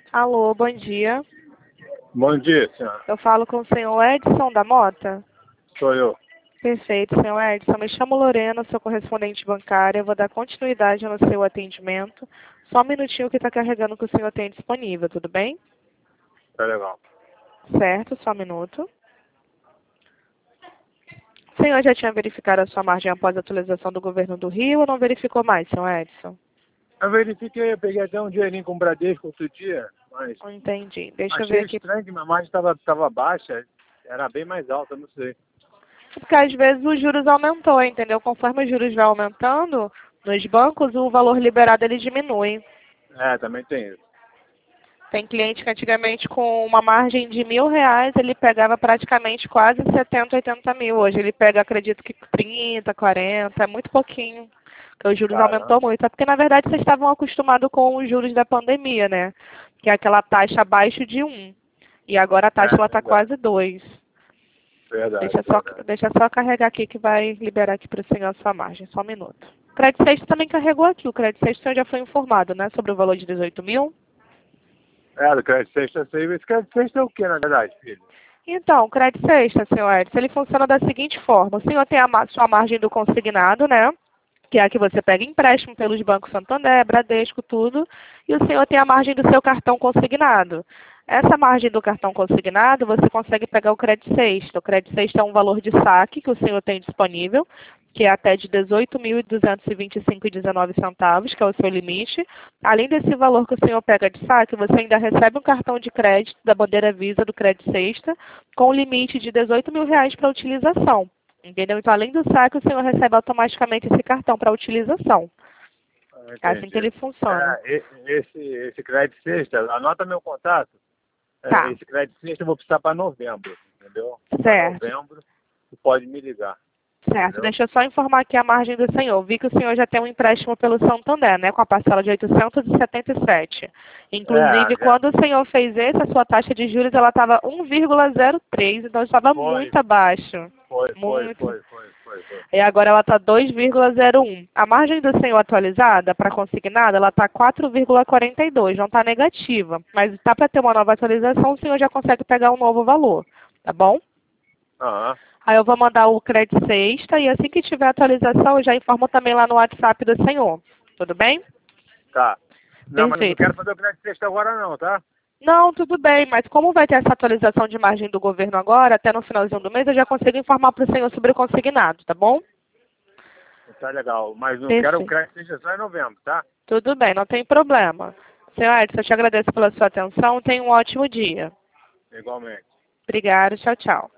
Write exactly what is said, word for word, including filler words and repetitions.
Alô, bom dia. Bom dia, senhora. Eu falo com o senhor Edson da Mota? Sou eu. Perfeito, senhor Edson. Me chamo Lorena, sou correspondente bancária. Eu vou dar continuidade no seu atendimento. Só um minutinho que está carregando que o senhor tem disponível, tudo bem? Tá legal. Certo, só um minuto. O senhor já tinha verificado a sua margem após a atualização do governo do Rio ou não verificou mais, senhor Edson? Eu verifiquei, eu peguei até um dinheirinho com o Bradesco outro dia, mas Não entendi. Deixa eu achei ver aqui. estranho que minha margem estava tava baixa, era bem mais alta, não sei. Porque às vezes os juros aumentou, entendeu? Conforme os juros vai aumentando, nos bancos o valor liberado ele diminui. É, também tem isso. Tem cliente que antigamente com uma margem de mil reais ele pegava praticamente quase setenta, oitenta mil. Hoje ele pega, acredito que trinta, quarenta, é muito pouquinho. Porque os juros Caramba. aumentou muito. É porque na verdade vocês estavam acostumados com os juros da pandemia, né? Que é aquela taxa abaixo de um. E agora a taxa É, ela está verdade. quase dois. Verdade, Deixa só, verdade. deixa só carregar aqui que vai liberar aqui para o senhor a sua margem. Só um minuto. O crédito sexto também carregou aqui. O crédito sexto o senhor já foi informado, né? Sobre o valor de dezoito mil. É, do crédito sexta, eu sei. Esse crédito sexta é o que, na verdade, filho? Então, o crédito sexta, senhor Edson, ele funciona da seguinte forma. O senhor tem a ma- sua margem do consignado, né? Que é a que você pega empréstimo pelos bancos Santander, Bradesco, tudo. E o senhor tem a margem do seu cartão consignado. Essa margem do cartão consignado, você consegue pegar o crédito sexta. O crédito sexta é um valor de saque que o senhor tem disponível, que é até de dezoito mil duzentos e vinte e cinco reais e dezenove centavos, que é o seu limite. Além desse valor que o senhor pega de saque, você ainda recebe um cartão de crédito da bandeira Visa do crédito sexta, com limite de dezoito mil reais para utilização. Entendeu? Então, além do saque, o senhor recebe automaticamente esse cartão para utilização. Ah, É assim que entendi. ele funciona. É, e- esse, esse crédito sexta, anota meu contato. É, Tá, esse crédito sexta eu vou precisar para novembro, entendeu? Para certo. novembro, você pode me ligar, Certo, entendeu? deixa eu só informar aqui a margem do senhor. Vi que o senhor já tem um empréstimo pelo Santander, né? Com a parcela de oitocentos e setenta e sete. É, Inclusive, já quando o senhor fez esse, a sua taxa de juros ela estava um vírgula zero três, então estava foi, muito abaixo. foi, foi, Muito. foi, foi, foi, foi. E agora ela está dois vírgula zero um. A margem do senhor atualizada para consignada, ela está quatro vírgula quarenta e dois, não está negativa. Mas está para ter uma nova atualização, o senhor já consegue pegar um novo valor, tá bom? Aham, Aí eu vou mandar o crédito sexta e assim que tiver atualização eu já informo também lá no WhatsApp do senhor. Tudo bem? tá. Não, mas não Perfeito. quero fazer o crédito sexta agora não, tá? Não, tudo bem, mas como vai ter essa atualização de margem do governo agora, até no finalzinho do mês, eu já consigo informar para o senhor sobre o consignado, tá bom? Tá legal, mas não quero o Perfeito. crédito sexta só em novembro, tá? Tudo bem, não tem problema. Senhor Edson, eu te agradeço pela sua atenção. Tenha um ótimo dia. Igualmente. Obrigada, tchau, tchau.